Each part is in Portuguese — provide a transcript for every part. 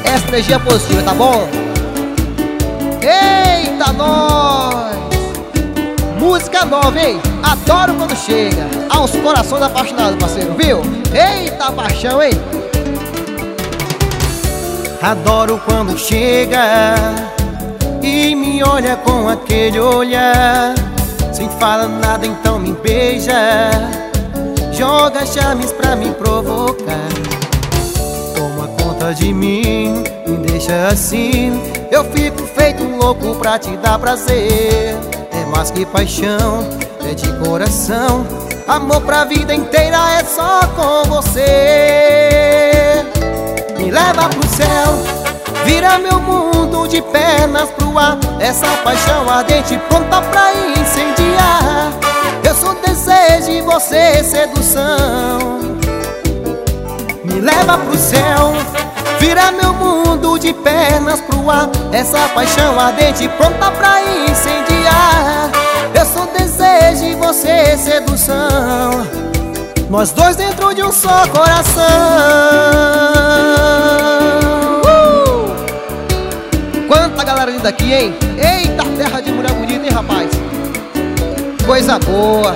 essa energia positiva, tá bom? Eita, nós! Música nova, hein? Adoro quando chega aos corações apaixonados, parceiro, viu? Eita, paixão, hein? Adoro quando chega e me olha com aquele olhar. Sem falar nada, então me beija. Joga charmes pra me provocar. Toma conta de mim, me deixa assim. Eu fico feito um louco pra te dar prazer. É mais que paixão, é de coração. Amor pra vida inteira é só com você. Me leva pro céu, vira meu mundo de pernas pro ar. Essa paixão ardente pronta pra incendiar. Eu sou desejo e você sedução. Me leva pro céu, vira meu mundo de pernas pro ar. Essa paixão ardente pronta pra incendiar. Eu sou desejo e você sedução. Nós dois dentro de um só coração. Quanta galera linda aqui, hein? Eita, terra de mulher bonita, hein, rapaz? Coisa boa.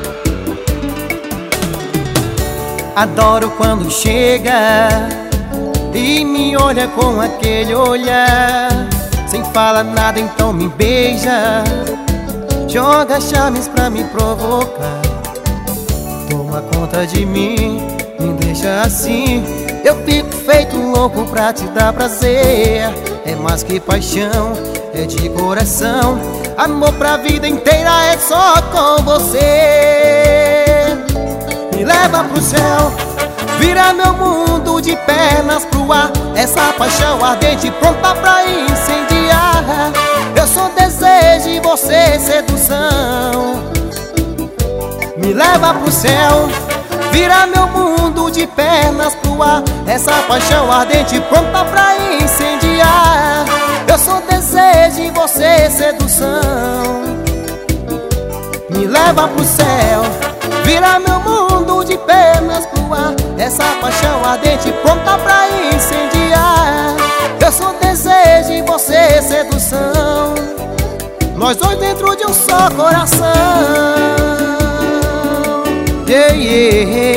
Adoro quando chega e me olha com aquele olhar. Sem falar nada, então me beija. Joga charmes pra me provocar. Toma conta de mim, me deixa assim. Eu fico feito um louco pra te dar prazer. É mais que paixão, é de coração. Amor pra vida inteira é só com você. Me leva pro céu, vira meu mundo de pernas pro ar. Essa paixão ardente pronta pra incendiar. Eu sou desejo e você sedução. Me leva pro céu, vira meu mundo de pernas pro ar. Essa paixão ardente pronta pra incendiar. Eu sou desejo e você sedução. Me leva pro céu, vira meu mundo de pernas pro ar. Essa paixão ardente pronta pra incendiar. Eu sou desejo e você sedução. Nós dois dentro de um só coração. Yeah, yeah.